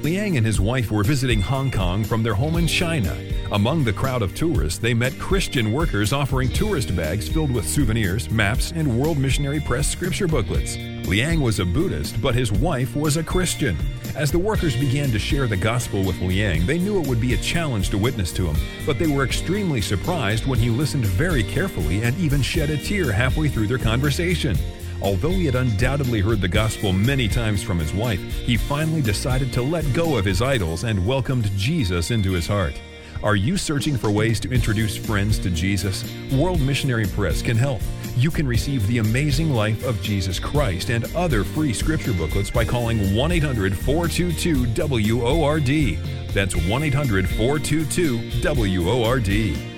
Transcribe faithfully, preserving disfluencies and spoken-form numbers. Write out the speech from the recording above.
Liang and his wife were visiting Hong Kong from their home in China. Among the crowd of tourists, they met Christian workers offering tourist bags filled with souvenirs, maps, and World Missionary Press scripture booklets. Liang was a Buddhist, but his wife was a Christian. As the workers began to share the gospel with Liang, they knew it would be a challenge to witness to him, but they were extremely surprised when he listened very carefully and even shed a tear halfway through their conversation. Although he had undoubtedly heard the gospel many times from his wife, he finally decided to let go of his idols and welcomed Jesus into his heart. Are you searching for ways to introduce friends to Jesus? World Missionary Press can help. You can receive the amazing life of Jesus Christ and other free scripture booklets by calling one eight hundred, four two two, W O R D. That's one eight hundred, four two two, W O R D.